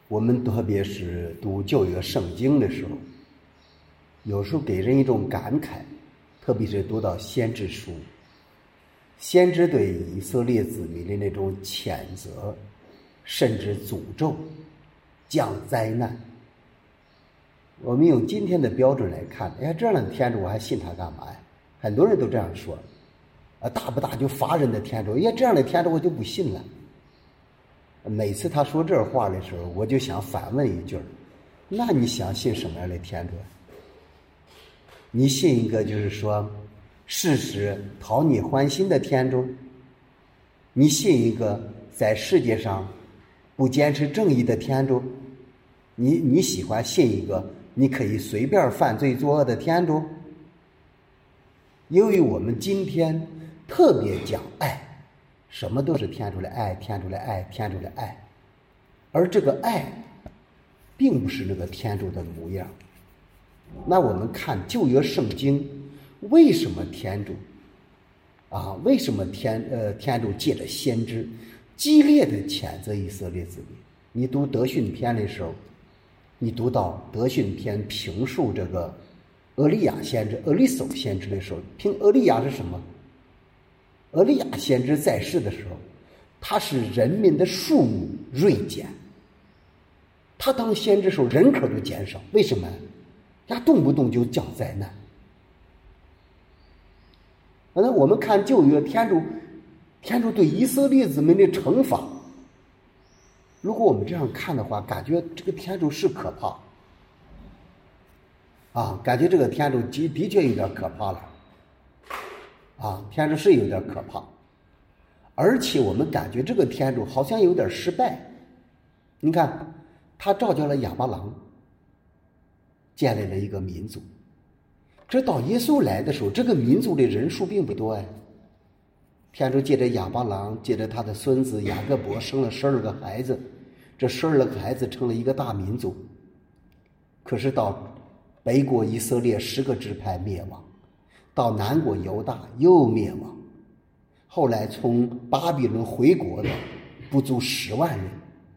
我们特别是读旧约圣经的时候，有时候给人一种感慨，特别是读到先知书，先知对以色列子民的那种谴责，甚至诅咒、降灾难。我们用今天的标准来看，哎，这样的天主我还信他干嘛呀？很多人都这样说，大不大就罚人的天主，哎，这样的天主我就不信了。每次他说这话的时候，我就想反问一句，那你想信什么样的天主？你信一个就是说事实讨你欢心的天主？你信一个在世界上不坚持正义的天主？你喜欢信一个你可以随便犯罪作恶的天主？由于我们今天特别讲爱，什么都是天主的爱，天主的爱，天主的爱，而这个爱并不是那个天主的模样。那我们看旧约圣经，为什么天主为什么天主借着先知激烈的谴责以色列子民？你读德训篇的时候，你读到德训篇评述这个俄利亚先知、俄利叟先知的时候，评俄利亚是什么？俄利亚先知在世的时候，他是人民的数目锐减，他当先知的时候人口就减少，为什么？他动不动就降灾难。那我们看旧约，天主对以色列子民的惩罚，如果我们这样看的话，感觉这个天主是可怕感觉这个天主的确有点可怕了天主是有点可怕，而且我们感觉这个天主好像有点失败。你看他召叫了亚巴郎，建立了一个民族，直到耶稣来的时候，这个民族的人数并不多天主借着亚巴郎，借着他的孙子雅各伯生了12个孩子，这12个孩子成了一个大民族。可是到北国以色列10个支派灭亡，到南国犹大又灭亡，后来从巴比伦回国的不足10万人。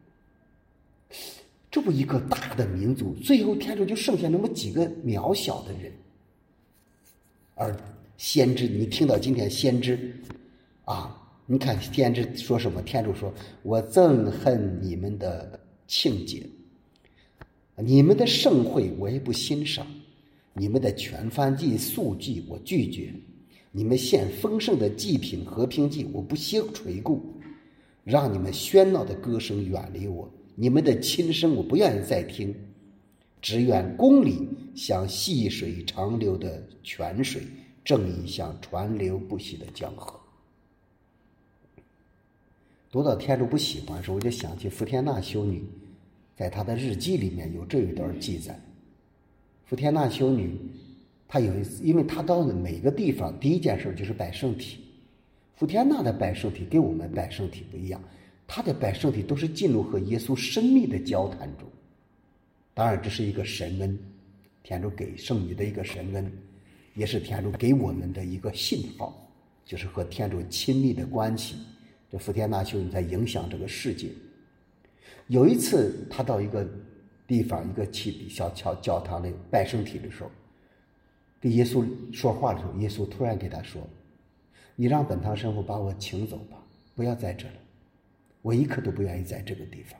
这不一个大的民族，最后天主就剩下那么几个渺小的人。而先知，你听到今天先知你看先知说什么？天主说，我憎恨你们的庆节，你们的盛会我也不欣赏，你们的全燔祭素祭我拒绝，你们献丰盛的祭品和平祭我不屑垂顾，让你们喧闹的歌声远离我，你们的亲声我不愿意再听，只愿公理像细水长流的泉水，正义像川流不息的江河。读到天主不喜欢的时候，我就想起福天娜修女在她的日记里面有这一段记载。福天娜修女她有一次，因为她到了每个地方第一件事就是拜圣体。福天娜的拜圣体跟我们拜圣体不一样，她的拜圣体都是进入和耶稣深密的交谈中。当然这是一个神恩，天主给圣女的一个神恩，也是天主给我们的一个信号，就是和天主亲密的关系。这福天娜修女在影响这个世界。有一次他到一个地方，一个小教堂里拜圣体的时候，跟耶稣说话的时候，耶稣突然给他说，你让本堂神父把我请走吧，不要在这了，我一刻都不愿意在这个地方。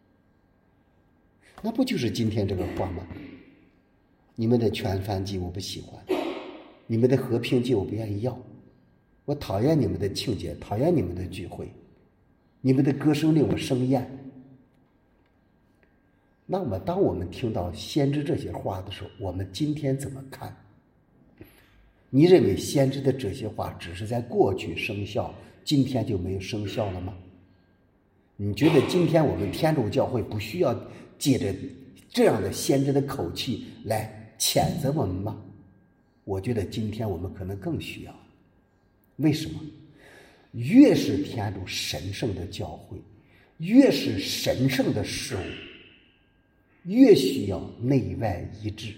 那不就是今天这个话吗？你们的全燔祭我不喜欢，你们的和平祭我不愿意要，我讨厌你们的庆节，讨厌你们的聚会，你们的歌声令我生厌。那么当我们听到先知这些话的时候，我们今天怎么看？你认为先知的这些话只是在过去生效，今天就没有生效了吗？你觉得今天我们天主教会不需要借着这样的先知的口气来谴责我们吗？我觉得今天我们可能更需要。为什么？越是天主神圣的教会，越是神圣的事物，越需要内外一致。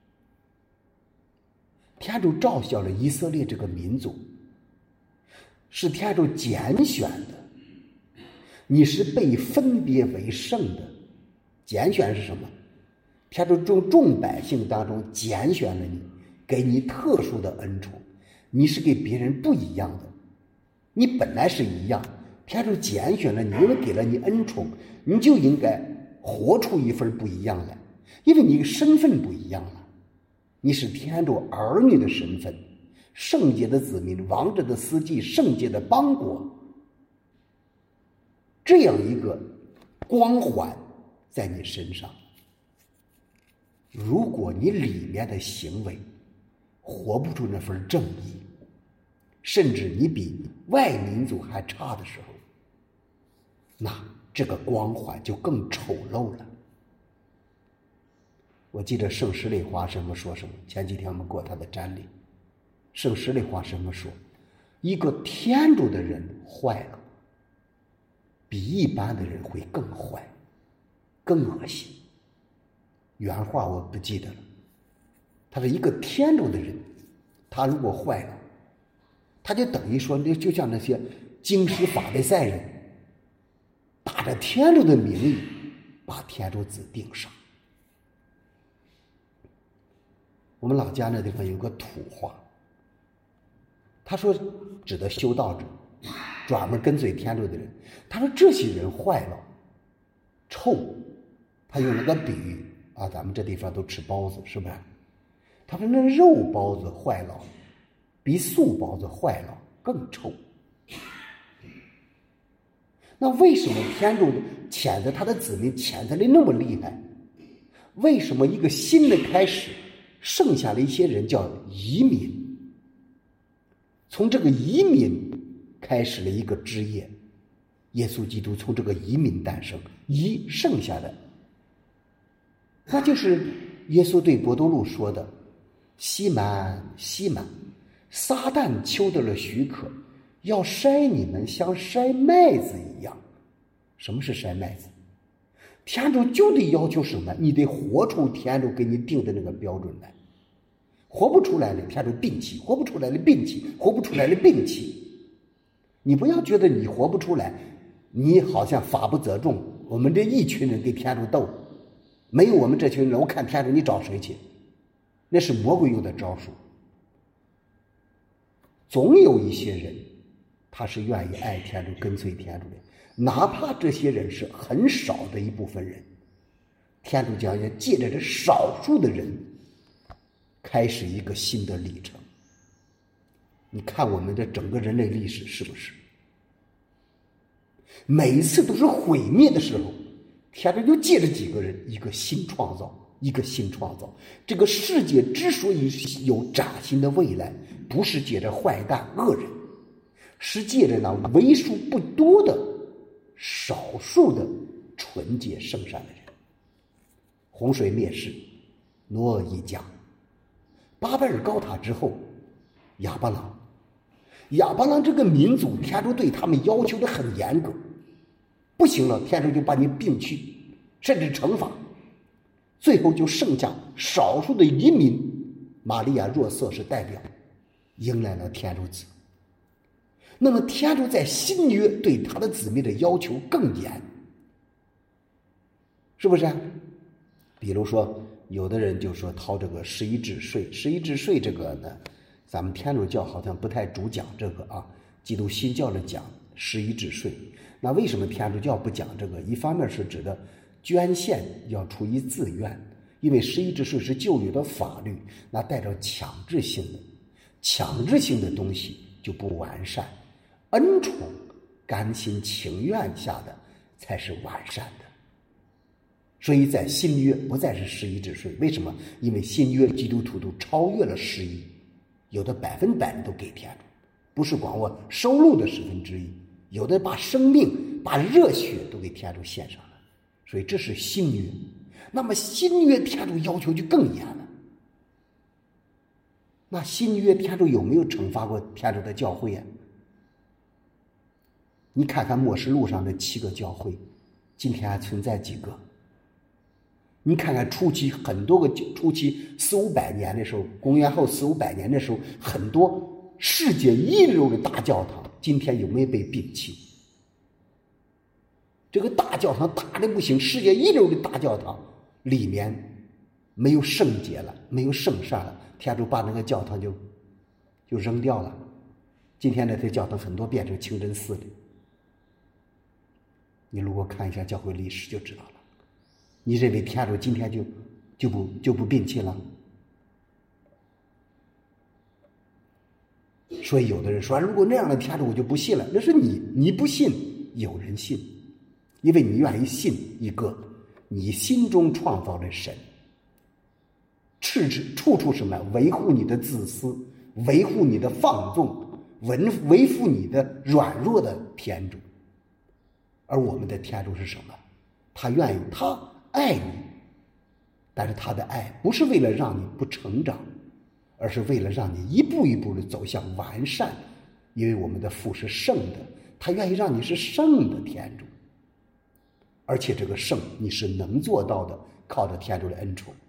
天主召晓了以色列这个民族，是天主拣选的，你是被分别为圣的， 拣选是什么？天主从众百姓当中拣选了你，给你特殊的恩宠，你是给别人不一样的。你本来是一样，天主拣选了你，因为给了你恩宠，你就应该活出一份不一样来，因为你身份不一样了。你是天主儿女的身份，圣洁的子民，王者的司祭，圣洁的邦国，这样一个光环在你身上。如果你里面的行为活不出那份正义，甚至你比外民族还差的时候，那这个光环就更丑陋了。我记得圣施礼华什么说什么，前几天我们过他的瞻礼，圣施礼华什么说，一个天主的人坏了，比一般的人会更坏，更恶心。原话我不记得了，他是一个天主的人，他如果坏了，他就等于说，就像那些经师法利赛人打着天主的名义把天主子钉上。我们老家那地方有个土话，他说指的修道者，专门跟随天主的人，他说这些人坏了，臭，他用了个比喻啊，咱们这地方都吃包子，是不是？他说那肉包子坏了，比素包子坏了更臭。那为什么天主谴责他的子民谴责的那么厉害？为什么一个新的开始，剩下了一些人叫移民？从这个移民开始了一个枝叶，耶稣基督从这个移民诞生，剩下的，那就是耶稣对伯多禄说的：西满，西满，撒旦求得了许可，要筛你们像筛麦子一样。什么是筛麦子？天主就得要求什么？你得活出天主给你定的那个标准来。活不出来的天主摒弃，活不出来的摒弃，活不出来的摒弃。你不要觉得你活不出来，你好像法不责众，我们这一群人给天主斗，没有我们这群人，我看天主你找谁去？那是魔鬼用的招数。总有一些人他是愿意爱天主跟随天主的，哪怕这些人是很少的一部分人，天主将要借着这少数的人开始一个新的历程。你看我们的整个人类历史是不是每一次都是毁灭的时候，天主就借着几个人一个新创造，一个新创造。这个世界之所以有崭新的未来，不是借着坏蛋恶人，是借着那为数不多的少数的纯洁圣善的人。洪水灭世，挪尔一家，巴贝尔高塔之后，亚巴郎这个民族，天主对他们要求的很严格，不行了，天主就把你摒弃，甚至惩罚。最后就剩下少数的移民，玛利亚若瑟是代表，迎来了天主子。那么天主在新约对他的子民的要求更严，是不是啊？比如说有的人就说掏这个11至税，11至税这个呢，咱们天主教好像不太主讲这个啊，基督新教的讲11至税。那为什么天主教不讲这个？一方面是指的捐献要出于自愿，因为11至税是旧约的法律，那带着强制性的东西就不完善。恩宠甘心情愿下的才是完善的。所以在新约不再是11至税，为什么？因为新约基督徒都超越了11，有的100%的都给天主，不是光我收入的1/10，有的把生命把热血都给天主献上了。所以这是新约。那么新约天主要求就更严了。那新约天主有没有惩罚过天主的教会啊？你看看默示录上的7个教会，今天还存在几个？你看看初期很多个初期400-500年的时候，公元后400-500年的时候，很多世界一流的大教堂，今天有没有被摒弃？ 这个大教堂大的不行，世界一流的大教堂里面没有圣洁了，没有圣善了，天主把那个教堂就扔掉了。今天的这教堂很多变成清真寺的，你如果看一下教会历史就知道了。你认为天主今天就不摒弃了？所以有的人说，如果那样的天主我就不信了，那是你不信，有人信，因为你愿意信一个你心中创造的神，处处什么维护你的自私，维护你的放纵，维护你的软弱的天主。而我们的天主是什么？他愿意，他爱你，但是他的爱不是为了让你不成长，而是为了让你一步一步的走向完善。因为我们的父是圣的，他愿意让你是圣的天主，而且这个圣你是能做到的，靠着天主的恩宠。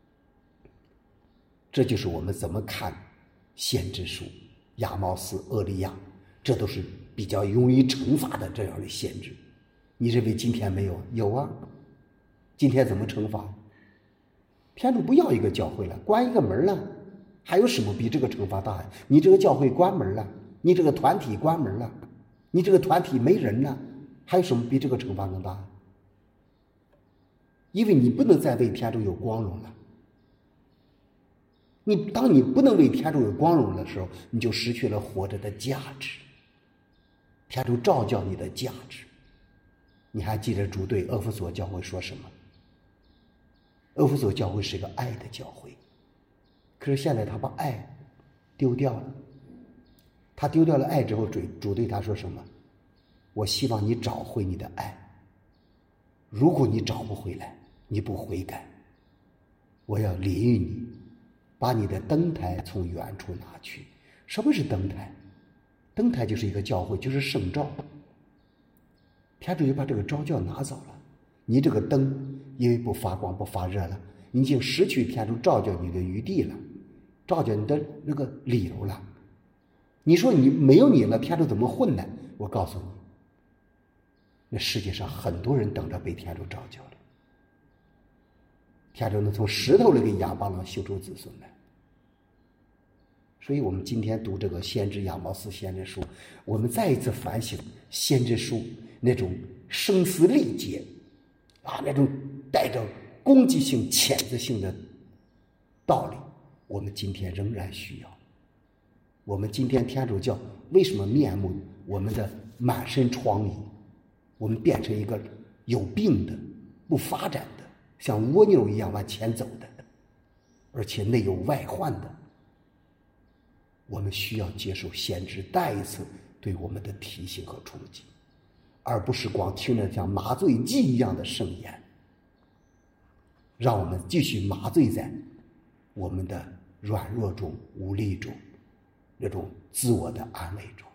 这就是我们怎么看先知书、亚毛斯、厄利亚，这都是比较容易惩罚的这样的先知。你认为今天没有？有啊。今天怎么惩罚？天主不要一个教会了，关一个门了，还有什么比这个惩罚大呀？你这个教会关门了，你这个团体关门了，你这个团体没人了，还有什么比这个惩罚更大？因为你不能再为天主有光荣了。当你不能为天主有光荣的时候，你就失去了活着的价值。天主照教你的价值。你还记得主对俄弗所教会说什么？俄弗所教会是个爱的教会，可是现在他把爱丢掉了。他丢掉了爱之后，主对他说什么？我希望你找回你的爱。如果你找不回来，你不悔改，我要临于你，把你的灯台从远处拿去。什么是灯台？灯台就是一个教会，就是圣召。天主就把这个召教拿走了。你这个灯因为不发光不发热了，你已经失去天主照教你的余地了，照教你的那个理由了。你说你没有你了，天主怎么混呢？我告诉你，那世界上很多人等着被天主照教的。天主能从石头里给亚巴郎修出子孙来。所以我们今天读这个先知亚毛斯先知书，我们再一次反省先知书那种声嘶力竭那种带着攻击性谴责性的道理，我们今天仍然需要。我们今天天主教为什么面目我们的满身疮痍，我们变成一个有病的不发展的像蜗牛一样往前走的，而且内有外患的。我们需要接受先知再一次对我们的提醒和冲击，而不是光听着像麻醉剂一样的圣言，让我们继续麻醉在我们的软弱中、无力中，那种自我的安慰中。